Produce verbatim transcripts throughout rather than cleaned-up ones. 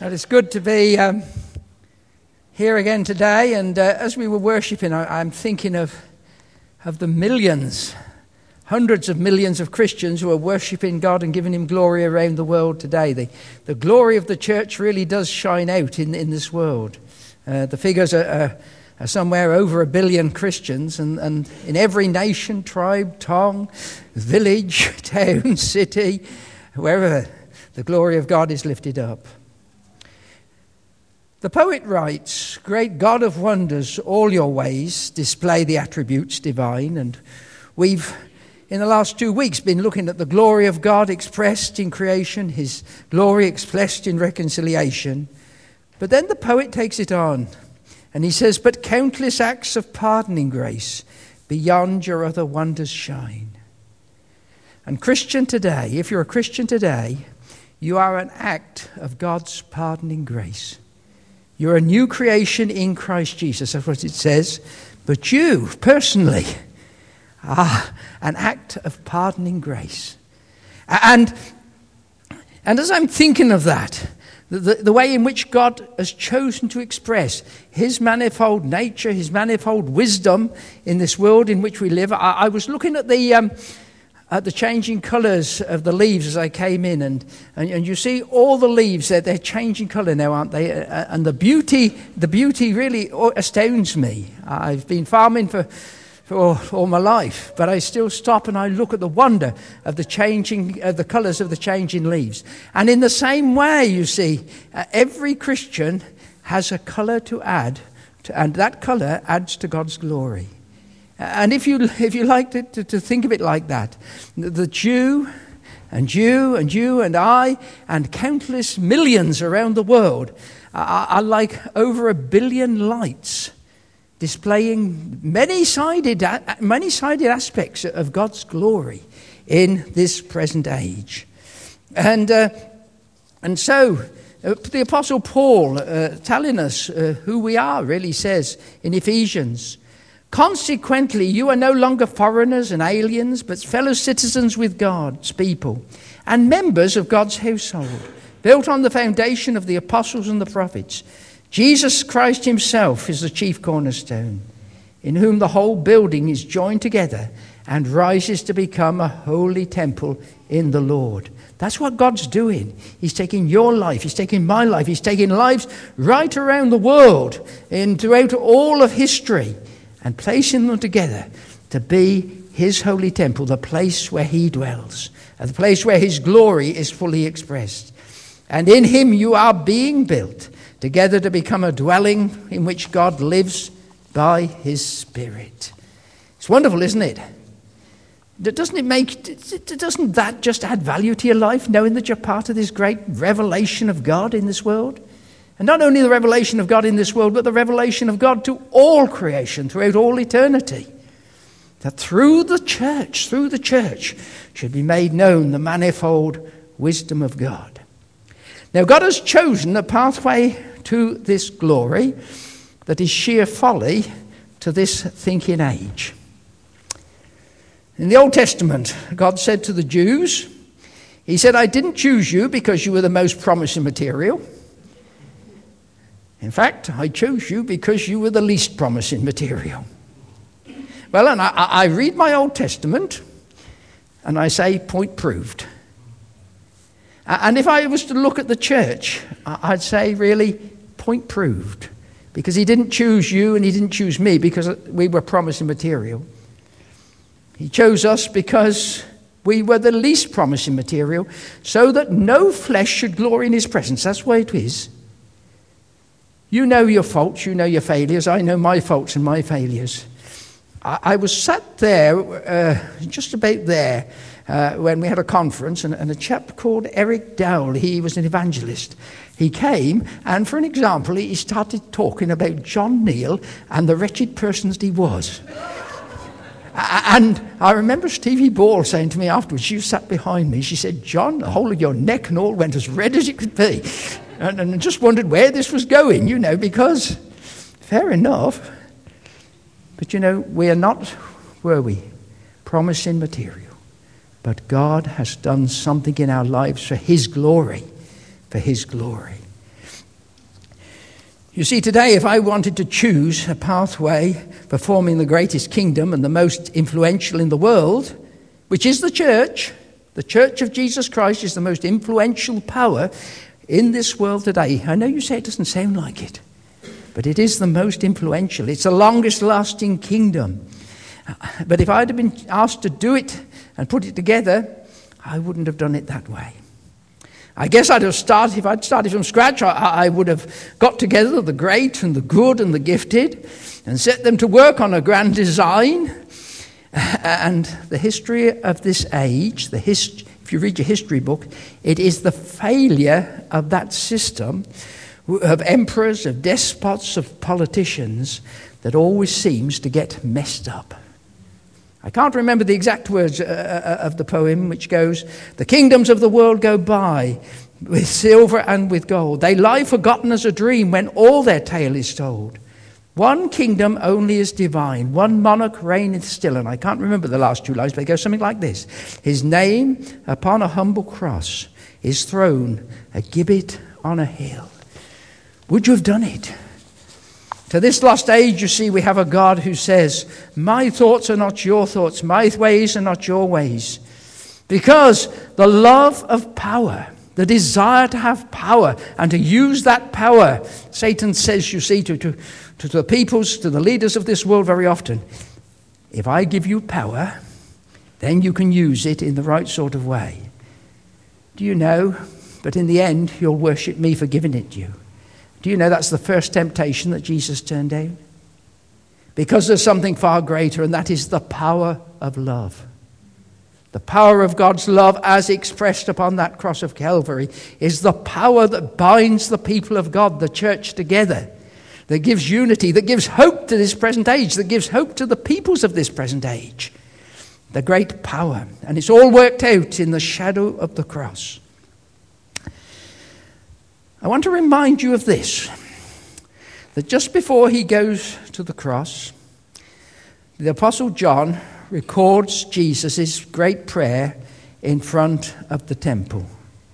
Well, it's good to be um, here again today, and uh, as we were worshipping, I, I'm thinking of of the millions, hundreds of millions of Christians who are worshipping God and giving him glory around the world today. The, the glory of the church really does shine out in, in this world. Uh, the figures are, are, are somewhere over a billion Christians, and, and in every nation, tribe, tongue, village, town, city, wherever the glory of God is lifted up. The poet writes, "Great God of wonders, all your ways display the attributes divine." And we've, in the last two weeks, been looking at the glory of God expressed in creation, his glory expressed in reconciliation. But then the poet takes it on, and he says, "But countless acts of pardoning grace beyond your other wonders shine." And Christian today, if you're a Christian today, you are an act of God's pardoning grace. You're a new creation in Christ Jesus. That's what it says. But you, personally, are an act of pardoning grace. And, and as I'm thinking of that, the, the way in which God has chosen to express his manifold nature, his manifold wisdom in this world in which we live, I, I was looking at the... Um, At the changing colours of the leaves as I came in, and, and and you see all the leaves, they're, they're changing colour now, aren't they? Uh, and the beauty, the beauty really astounds me. I've been farming for, for all my life, but I still stop and I look at the wonder of the changing, of the colours of the changing leaves. And in the same way, you see, uh, every Christian has a colour to add, to, and that colour adds to God's glory. And if you if you like to, to, to think of it like that, the Jew and you and you and I and countless millions around the world are, are like over a billion lights displaying many-sided, many-sided aspects of God's glory in this present age. And, uh, and so uh, the Apostle Paul, uh, telling us uh, who we are, really says in Ephesians, "Consequently, you are no longer foreigners and aliens, but fellow citizens with God's people and members of God's household, built on the foundation of the apostles and the prophets. Jesus Christ himself is the chief cornerstone, in whom the whole building is joined together and rises to become a holy temple in the Lord." That's what God's doing. He's taking your life. He's taking my life. He's taking lives right around the world and throughout all of history, and placing them together to be his holy temple, the place where he dwells, and the place where his glory is fully expressed. And in him you are being built together to become a dwelling in which God lives by his Spirit. It's wonderful, isn't it? Doesn't it make, doesn't that just add value to your life, knowing that you're part of this great revelation of God in this world? And not only the revelation of God in this world, but the revelation of God to all creation throughout all eternity. That through the church, through the church, should be made known the manifold wisdom of God. Now, God has chosen a pathway to this glory that is sheer folly to this thinking age. In the Old Testament, God said to the Jews, he said, "I didn't choose you because you were the most promising material. In fact, I chose you because you were the least promising material." Well, and I, I read my Old Testament, and I say, point proved. And if I was to look at the church, I'd say, really, point proved. Because he didn't choose you and he didn't choose me because we were promising material. He chose us because we were the least promising material, so that no flesh should glory in his presence. That's why it is. You know your faults, you know your failures. I know my faults and my failures. I, I was sat there, uh, just about there, uh, when we had a conference, and, and a chap called Eric Dowell, he was an evangelist. He came, and for an example, he started talking about John Neal and the wretched person that he was. And I remember Stevie Ball saying to me afterwards, she sat behind me, she said, "John, the whole of your neck and all went as red as it could be." And, and I just wondered where this was going, you know, because fair enough. But, you know, we are not, were we, promising material. But God has done something in our lives for his glory, for his glory. You see, today, if I wanted to choose a pathway for forming the greatest kingdom and the most influential in the world, which is the church, the church of Jesus Christ is the most influential power in this world today. I know you say it doesn't sound like it, but it is the most influential. It's the longest lasting kingdom. But if I'd have been asked to do it and put it together, I wouldn't have done it that way. I guess I'd have started, if I'd started from scratch, I, I would have got together the great and the good and the gifted and set them to work on a grand design. And the history of this age, the hist- if you read your history book, it is the failure of that system, of emperors, of despots, of politicians, that always seems to get messed up. I can't remember the exact words uh, of the poem, which goes, "The kingdoms of the world go by with silver and with gold. They lie forgotten as a dream when all their tale is told. One kingdom only is divine, one monarch reigneth still." And I can't remember the last two lines, but it goes something like this. "His name upon a humble cross, his throne a gibbet on a hill." Would you have done it? To this lost age, you see, we have a God who says, "My thoughts are not your thoughts, my ways are not your ways." Because the love of power, the desire to have power and to use that power, Satan says, you see, to, to, to the peoples, to the leaders of this world very often, if I give you power, then you can use it in the right sort of way. Do you know? But in the end, you'll worship me for giving it to you. Do you know that's the first temptation that Jesus turned down? Because there's something far greater, and that is the power of love. The power of God's love as expressed upon that cross of Calvary is the power that binds the people of God, the church, together, that gives unity, that gives hope to this present age, that gives hope to the peoples of this present age. The great power. And it's all worked out in the shadow of the cross. I want to remind you of this, that just before he goes to the cross, the Apostle John records Jesus' great prayer in front of the temple.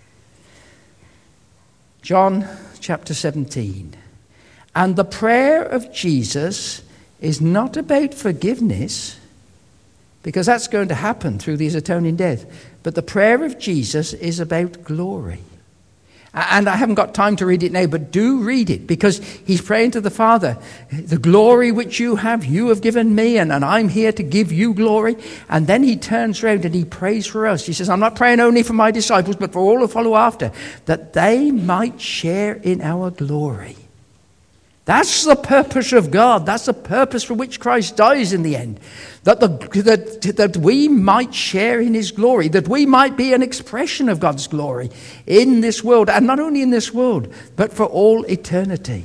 John chapter seventeen. And the prayer of Jesus is not about forgiveness, because that's going to happen through his atoning death, but the prayer of Jesus is about glory. And I haven't got time to read it now, but do read it, because he's praying to the Father, "The glory which you have, you have given me, and, and I'm here to give you glory." And then he turns around and he prays for us. He says, "I'm not praying only for my disciples, but for all who follow after, that they might share in our glory." That's the purpose of God. That's the purpose for which Christ dies in the end. That, the, that, that we might share in his glory. That we might be an expression of God's glory in this world. And not only in this world, but for all eternity.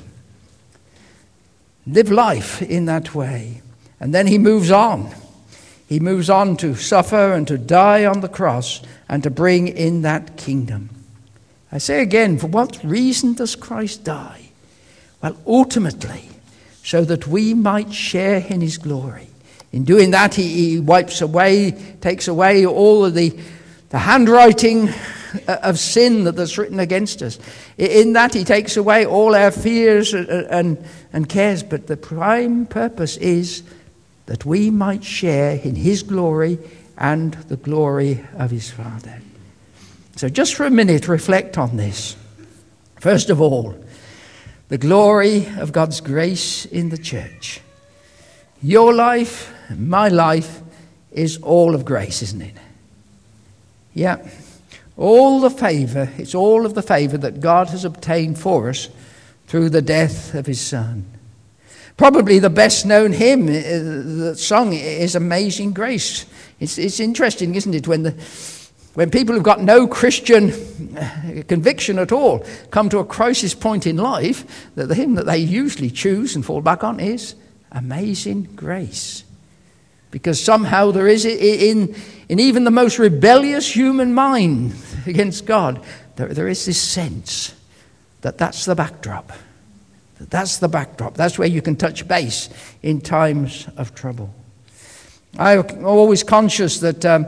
Live life in that way. And then he moves on. He moves on to suffer and to die on the cross and to bring in that kingdom. I say again, for what reason does Christ die? Well, ultimately, so that we might share in his glory. In doing that, he, he wipes away, takes away all of the, the handwriting of sin that, that's written against us. In that, he takes away all our fears and, and, and cares. But the prime purpose is that we might share in his glory and the glory of his Father. So just for a minute, reflect on this. First of all, the glory of God's grace in the church. Your life, my life, is all of grace, isn't it? Yeah. All the favour, it's all of the favour that God has obtained for us through the death of his Son. Probably the best known hymn that's sung is Amazing Grace. It's, it's interesting, isn't it, when the When people who've got no Christian conviction at all come to a crisis point in life, that the hymn that they usually choose and fall back on is Amazing Grace. Because somehow there is in, in even the most rebellious human mind against God, there, there is this sense that that's the backdrop. That that's the backdrop. That's where you can touch base in times of trouble. I'm always conscious that Um,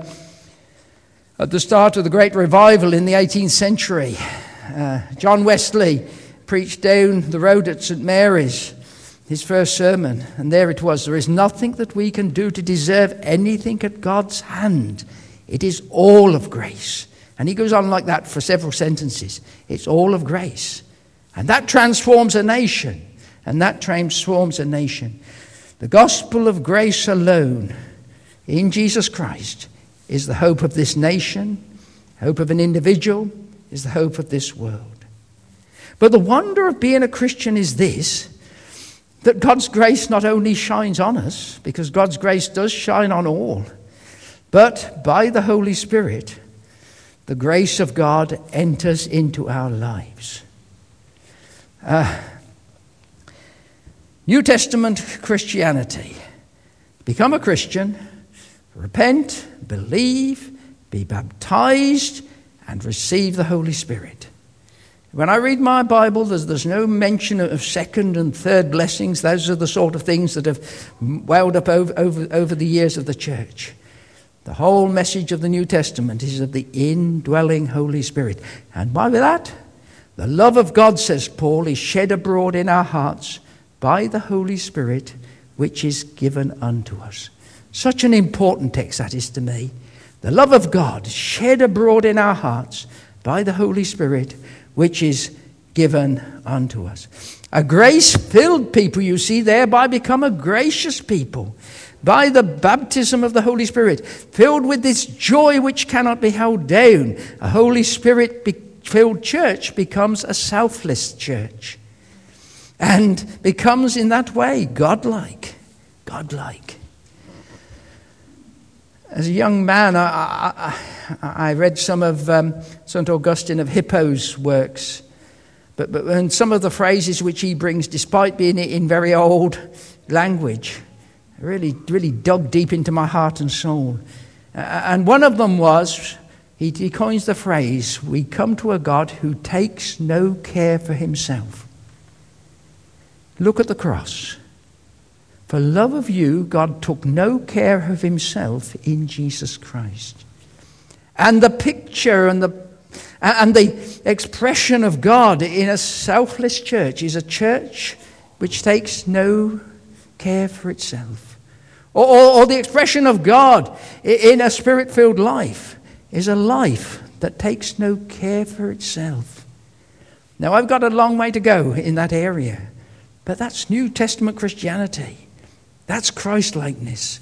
At the start of the great revival in the eighteenth century, uh, John Wesley preached down the road at Saint Mary's, his first sermon, and there it was: there is nothing that we can do to deserve anything at God's hand. It is all of grace. And he goes on like that for several sentences. It's all of grace. And that transforms a nation. And that transforms a nation. The gospel of grace alone in Jesus Christ is the hope of this nation, hope of an individual, is the hope of this world. But the wonder of being a Christian is this: that God's grace not only shines on us, because God's grace does shine on all, but by the Holy Spirit, the grace of God enters into our lives. Uh, New Testament Christianity. Become a Christian, repent, believe, be baptized, and receive the Holy Spirit. When I read my Bible, there's, there's no mention of second and third blessings. Those are the sort of things that have welled up over, over, over the years of the church. The whole message of the New Testament is of the indwelling Holy Spirit. And by that, the love of God, says Paul, is shed abroad in our hearts by the Holy Spirit, which is given unto us. Such an important text that is to me. The love of God shed abroad in our hearts by the Holy Spirit, which is given unto us. A grace-filled people, you see, thereby become a gracious people by the baptism of the Holy Spirit, filled with this joy which cannot be held down. A Holy Spirit-filled church becomes a selfless church and becomes in that way godlike, godlike. As a young man, I, I, I read some of um, Saint Augustine of Hippo's works, but, but and some of the phrases which he brings, despite being in very old language, really, really dug deep into my heart and soul. Uh, and one of them was, he, he coins the phrase, "We come to a God who takes no care for himself." Look at the cross. For love of you, God took no care of himself in Jesus Christ. And the picture and the and the expression of God in a selfless church is a church which takes no care for itself. Or, or, or the expression of God in a spirit-filled life is a life that takes no care for itself. Now, I've got a long way to go in that area, but that's New Testament Christianity. That's Christ-likeness.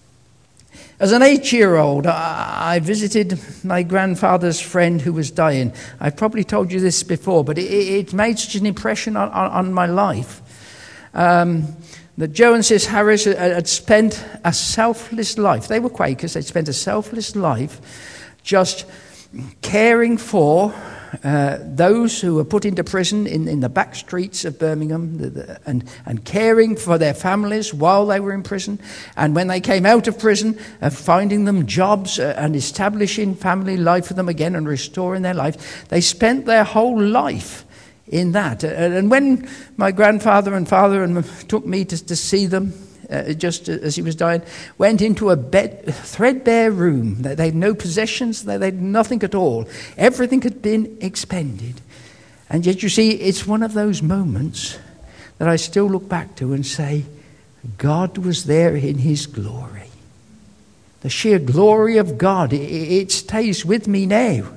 As an eight-year-old, I visited my grandfather's friend who was dying. I've probably told you this before, but it, it made such an impression on, on, on my life. Um, that Joe and Sis Harris had spent a selfless life. They were Quakers. They'd spent a selfless life just caring for Uh, those who were put into prison in, in the back streets of Birmingham, the, the, and, and caring for their families while they were in prison. And when they came out of prison, uh, finding them jobs uh, and establishing family life for them again and restoring their life. They spent their whole life in that. Uh, and when my grandfather and father and took me to, to see them, Uh, just as he was dying, went into a bed, threadbare room. They, they had no possessions, they, they had nothing at all. Everything had been expended. And yet, you see, it's one of those moments that I still look back to and say, God was there in his glory. The sheer glory of God, it, it stays with me now.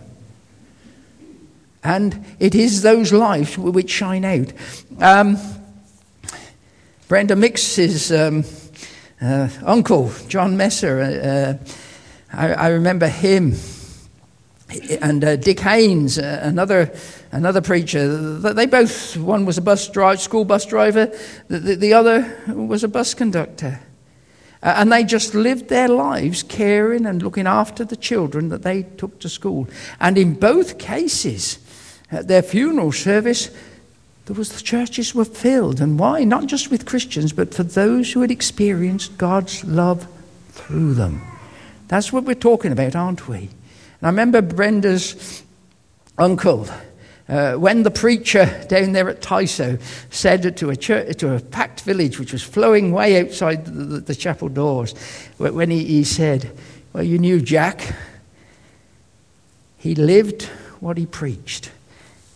And it is those lives which shine out. Um... Brenda Mix's um, uh, uncle, John Messer, uh, I, I remember him, and uh, Dick Haynes, uh, another another preacher. They both, one was a bus driver, school bus driver, the, the, the other was a bus conductor. Uh, and they just lived their lives caring and looking after the children that they took to school. And in both cases, at their funeral service, there was the churches were filled. And why? Not just with Christians, but for those who had experienced God's love through them. That's what we're talking about, aren't we? And I remember Brenda's uncle, uh, when the preacher down there at Tyso said to a church, to a packed village which was flowing way outside the, the, the chapel doors, when he, he said, "Well, you knew Jack. He lived what he preached."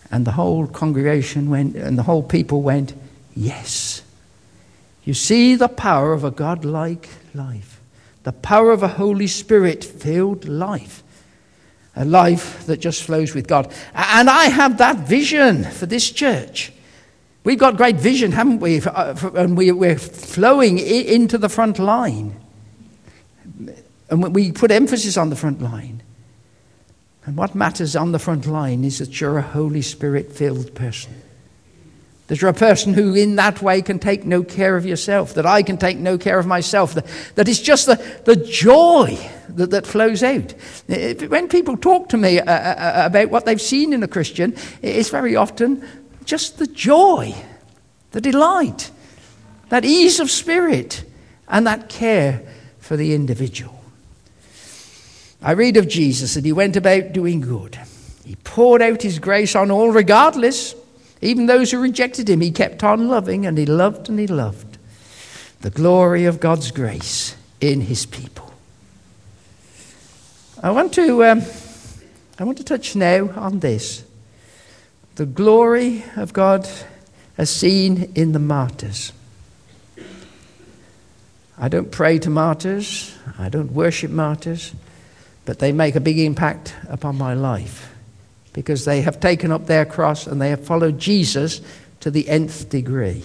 And the whole congregation went, and the whole people went, yes. You see the power of a God-like life. The power of a Holy Spirit-filled life. A life that just flows with God. And I have that vision for this church. We've got great vision, haven't we? And we're flowing into the front line. And we put emphasis on the front line. And what matters on the front line is that you're a Holy Spirit-filled person. That you're a person who in that way can take no care of yourself. That I can take no care of myself. That, that it's just the, the joy that, that flows out. When people talk to me uh, about what they've seen in a Christian, it's very often just the joy, the delight, that ease of spirit, and that care for the individual. I read of Jesus that he went about doing good. He poured out his grace on all regardless. Even those who rejected him, he kept on loving, and he loved and he loved. The glory of God's grace in his people. I want to, um, I want to touch now on this. The glory of God as seen in the martyrs. I don't pray to martyrs. I don't worship martyrs. But they make a big impact upon my life because they have taken up their cross and they have followed Jesus to the nth degree.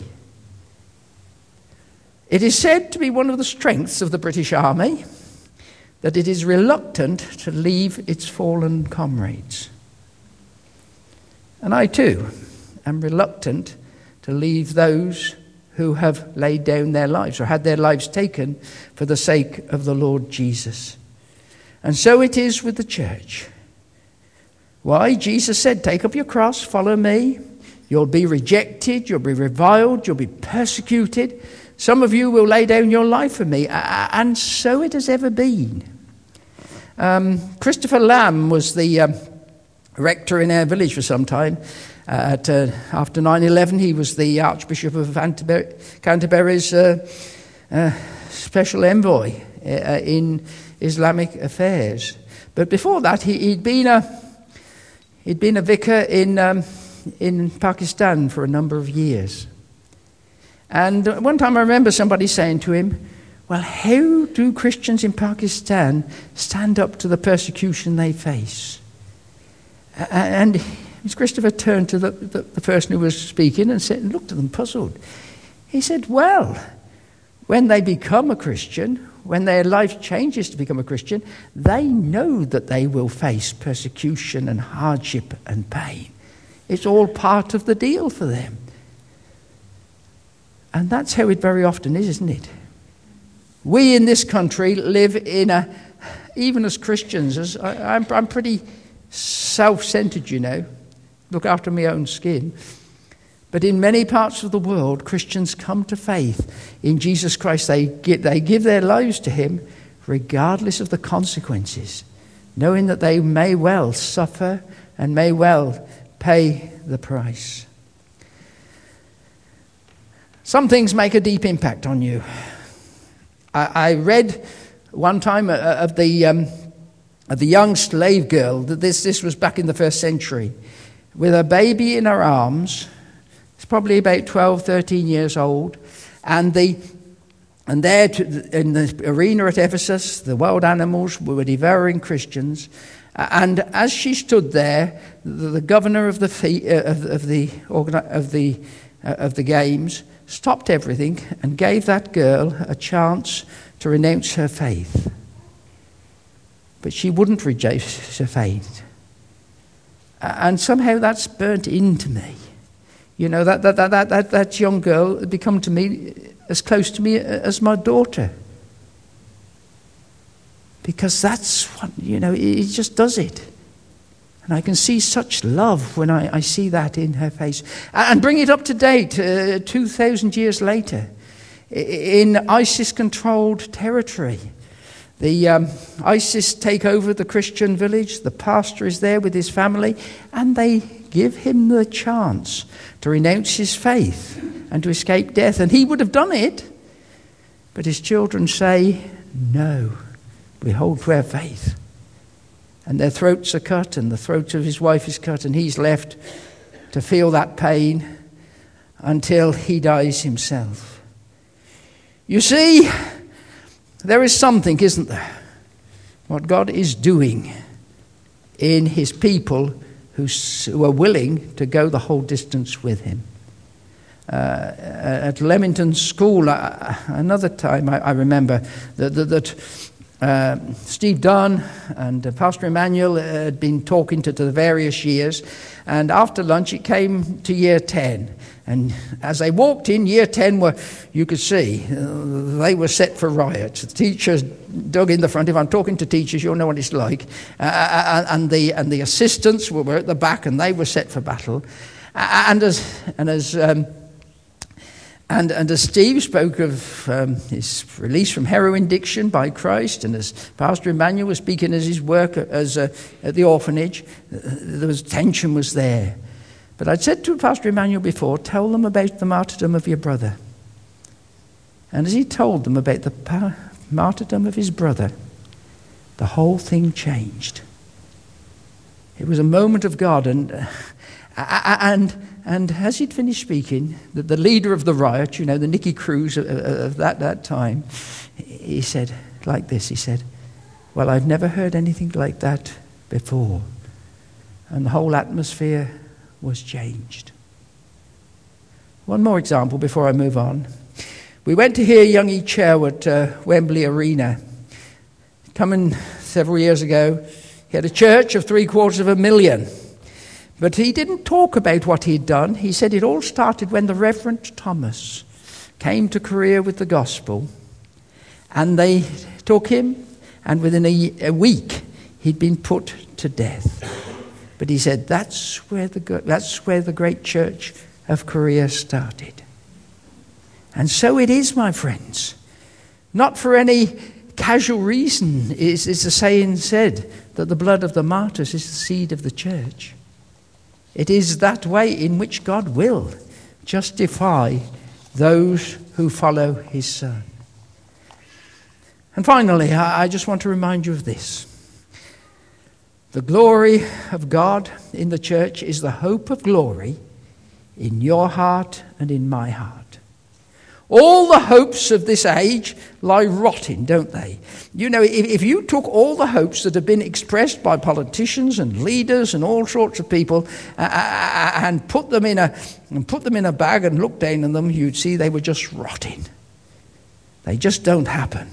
It is said to be one of the strengths of the British Army that it is reluctant to leave its fallen comrades. And I too am reluctant to leave those who have laid down their lives or had their lives taken for the sake of the Lord Jesus. And so it is with the church. Why? Jesus said, take up your cross, follow me. You'll be rejected, you'll be reviled, you'll be persecuted. Some of you will lay down your life for me. And so it has ever been. Um, Christopher Lamb was the um, rector in our village for some time. Uh, at, uh, after nine eleven, he was the Archbishop of Canterbury, Canterbury's uh, uh, special envoy uh, in Islamic affairs. But before that, he, he'd been a he'd been a vicar in um, in Pakistan for a number of years. And one time I remember somebody saying to him, well, how do Christians in Pakistan stand up to the persecution they face? And Mister Christopher turned to the, the, the person who was speaking and said, and looked at them puzzled. He said, well, when they become a Christian, when their life changes to become a Christian, they know that they will face persecution and hardship and pain. It's all part of the deal for them. And that's how it very often is, isn't it? We in this country live in a, even as Christians, as I, I'm, I'm pretty self-centered, you know, look after my own skin. But in many parts of the world, Christians come to faith in Jesus Christ. They give, they give their lives to him regardless of the consequences, knowing that they may well suffer and may well pay the price. Some things make a deep impact on you. I, I read one time uh, of the um, of the young slave girl. That this this was back in the first century, with a baby in her arms. It's probably about twelve, thirteen years old, and the and there to, in the arena at Ephesus, the wild animals were devouring Christians. And as she stood there, the, the governor of the fee, uh, of, of the of the uh, of the games stopped everything and gave that girl a chance to renounce her faith. But she wouldn't renounce her faith. And somehow that's burnt into me. You know, that that, that, that, that, that young girl had become to me as close to me as my daughter. Because that's what, you know, it just does it. And I can see such love when I, I see that in her face. And bring it up to date, uh, two thousand years later, in ISIS-controlled territory. The um, ISIS take over the Christian village. The pastor is there with his family, and they give him the chance to renounce his faith and to escape death. And he would have done it, but his children say, no, we hold to our faith. And their throats are cut, and the throat of his wife is cut, and he's left to feel that pain until he dies himself. You see, there is something, isn't there, what God is doing in his people who, who are willing to go the whole distance with him. Uh, at Leamington School, uh, another time I, I remember that, that, that uh, Steve Dunn and uh, Pastor Emmanuel had been talking to, to the various years, and after lunch it came to year ten. And as they walked in, year ten were, you could see, uh, they were set for riot. The teachers dug in the front. If I'm talking to teachers, you'll know what it's like. Uh, and the and the assistants were, were at the back, and they were set for battle. Uh, and as and as um, and and as Steve spoke of um, his release from heroin addiction by Christ, and as Pastor Emmanuel was speaking as his work as a, at the orphanage, uh, there was tension was there. But I'd said to Pastor Emmanuel before, tell them about the martyrdom of your brother. And as he told them about the pa- martyrdom of his brother, the whole thing changed. It was a moment of God. And uh, and and as he'd finished speaking, the, the leader of the riot, you know, the Nicky Cruz of, of that, that time, he said like this, he said, well, I've never heard anything like that before. And the whole atmosphere was changed. One more example before I move on. We went to hear Young E. Chow at uh, Wembley Arena. Coming several years ago, he had a church of three quarters of a million. But he didn't talk about what he'd done. He said it all started when the Reverend Thomas came to Korea with the gospel, and they took him, and within a, a week he'd been put to death. But he said that's where the that's where the great church of Korea started. And so it is, my friends. Not for any casual reason is, is the saying said that the blood of the martyrs is the seed of the church. It is that way in which God will justify those who follow his Son. And finally, I, I just want to remind you of this. The glory of God in the church is the hope of glory in your heart and in my heart. All the hopes of this age lie rotting, don't they? You know, if, if you took all the hopes that have been expressed by politicians and leaders and all sorts of people uh, and put them in a and put them in a bag and looked down on them, you'd see they were just rotting. They just don't happen.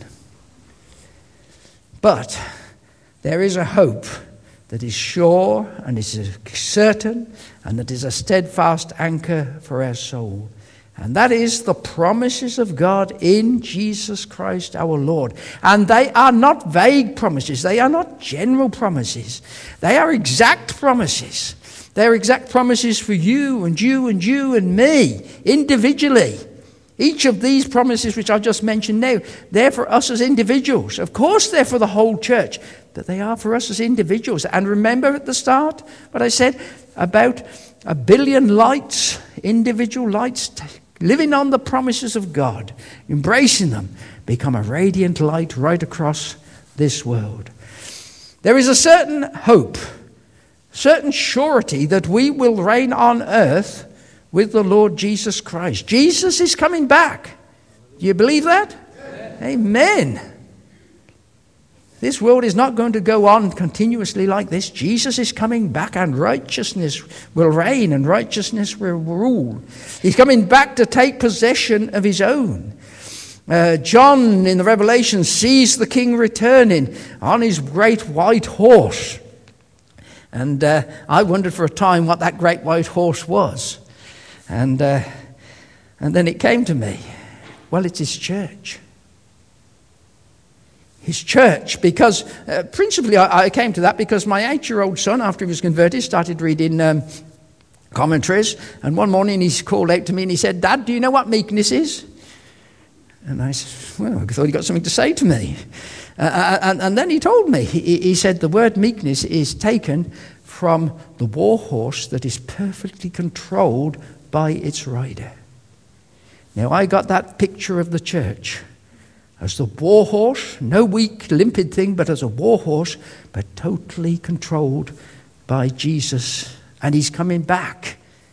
But there is a hope that is sure and is certain and that is a steadfast anchor for our soul. And that is the promises of God in Jesus Christ our Lord. And they are not vague promises. They are not general promises. They are exact promises. They are exact promises for you and you and you and me individually. Each of these promises which I've just mentioned now, they're for us as individuals. Of course they're for the whole church, but they are for us as individuals. And remember at the start what I said about a billion lights, individual lights, t- living on the promises of God, embracing them, become a radiant light right across this world. There is a certain hope, certain surety that we will reign on earth with the Lord Jesus Christ. Jesus is coming back. Do you believe that? Amen. Amen. This world is not going to go on continuously like this. Jesus is coming back and righteousness will reign and righteousness will rule. He's coming back to take possession of his own. Uh, John in the Revelation sees the king returning on his great white horse. And uh, I wondered for a time what that great white horse was. And, uh, and then it came to me. Well, it's his church. His church, because uh, principally I, I came to that because my eight-year-old son, after he was converted, started reading um, commentaries. And one morning he called out to me and he said, "Dad, do you know what meekness is?" And I said, well, I thought he got something to say to me. Uh, and, and then he told me, he, he said the word meekness is taken from the war horse that is perfectly controlled by its rider. Now I got that picture of the church as the war horse, no weak, limpid thing, but as a war horse, but totally controlled by Jesus. And he's coming back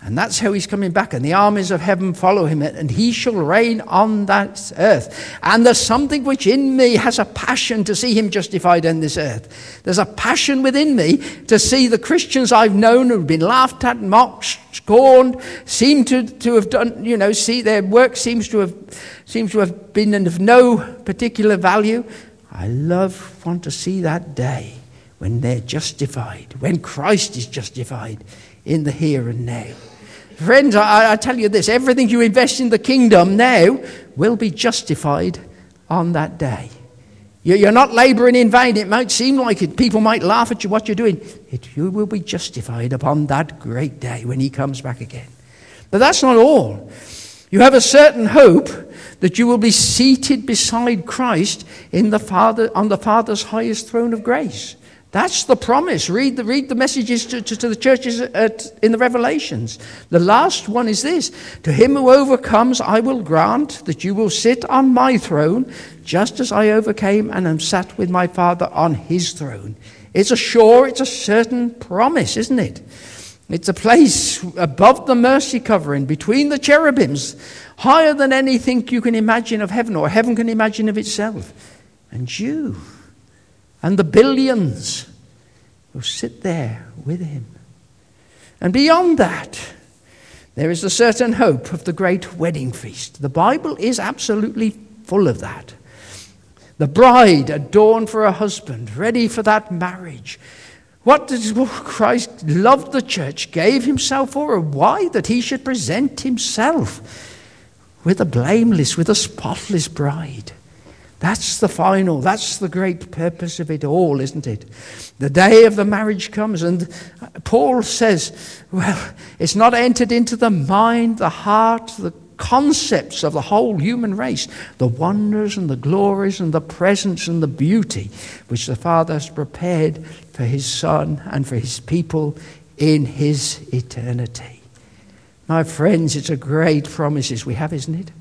And that's how he's coming back. And the armies of heaven follow him. And he shall reign on that earth. And there's something which in me has a passion to see him justified on this earth. There's a passion within me to see the Christians I've known who've been laughed at, mocked, scorned, seem to, to have done, you know, see their work seems to have seems to have been of no particular value. I love, want to see that day when they're justified, when Christ is justified in the here and now. Friends, I, I tell you this, everything you invest in the kingdom now will be justified on that day. You're not labouring in vain. It might seem like it. People might laugh at you, what you're doing. It, you will be justified upon that great day when he comes back again. But that's not all. You have a certain hope that you will be seated beside Christ in the Father, on the Father's highest throne of grace. That's the promise. Read the, read the messages to, to, to the churches at, in the Revelations. The last one is this. To him who overcomes, I will grant that you will sit on my throne, just as I overcame and am sat with my Father on his throne. It's a sure, it's a certain promise, isn't it? It's a place above the mercy covering, between the cherubims, higher than anything you can imagine of heaven or heaven can imagine of itself. And you and the billions will sit there with him. And beyond that, there is a certain hope of the great wedding feast. The Bible is absolutely full of that. The bride adorned for her husband, ready for that marriage. What does Christ loved the church, gave himself for her? Why? That he should present himself with a blameless, with a spotless bride. That's the final, that's the great purpose of it all, isn't it? The day of the marriage comes, and Paul says, well, it's not entered into the mind, the heart, the concepts of the whole human race, the wonders and the glories and the presence and the beauty which the Father has prepared for his Son and for his people in his eternity. My friends, it's a great promises we have, isn't it?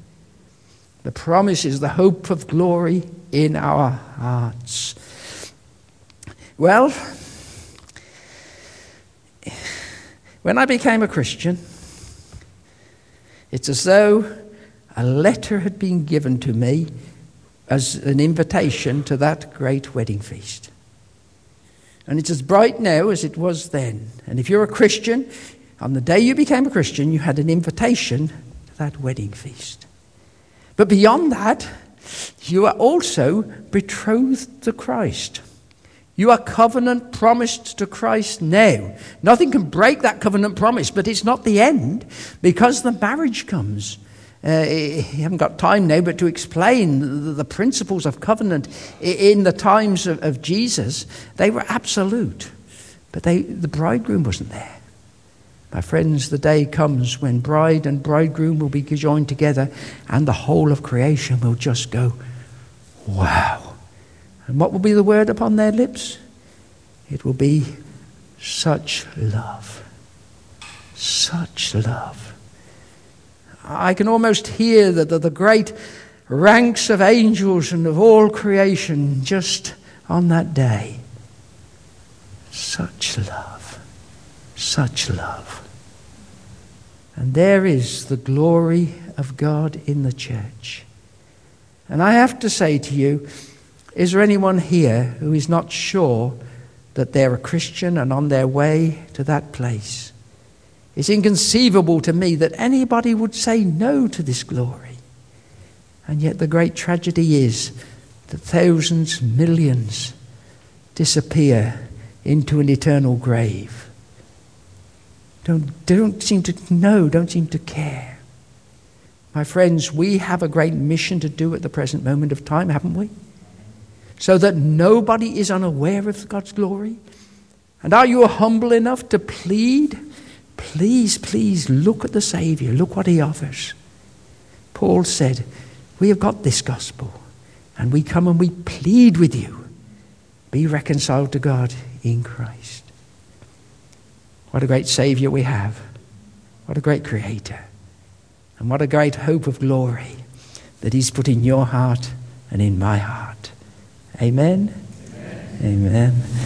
The promise is the hope of glory in our hearts. Well, when I became a Christian, it's as though a letter had been given to me as an invitation to that great wedding feast. And it's as bright now as it was then. And if you're a Christian, on the day you became a Christian, you had an invitation to that wedding feast. But beyond that, you are also betrothed to Christ. You are covenant promised to Christ now. Nothing can break that covenant promise, but it's not the end, because the marriage comes. Uh, you haven't got time now, but to explain the, the principles of covenant in the times of, of Jesus, they were absolute. But they, the bridegroom wasn't there. My friends, the day comes when bride and bridegroom will be joined together, and the whole of creation will just go, wow. And what will be the word upon their lips? It will be such love. Such love. I can almost hear the, the, the great ranks of angels and of all creation just on that day. Such love. Such love. And there is the glory of God in the church. And I have to say to you, is there anyone here who is not sure that they're a Christian and on their way to that place? It's inconceivable to me that anybody would say no to this glory. And yet the great tragedy is that thousands, millions disappear into an eternal grave. Don't, don't seem to know, don't seem to care. My friends, we have a great mission to do at the present moment of time, haven't we? So that nobody is unaware of God's glory. And are you humble enough to plead? Please, please look at the Saviour. Look what he offers. Paul said, we have got this gospel, and we come and we plead with you. Be reconciled to God in Christ. What a great Saviour we have. What a great Creator. And what a great hope of glory that he's put in your heart and in my heart. Amen? Amen. Amen.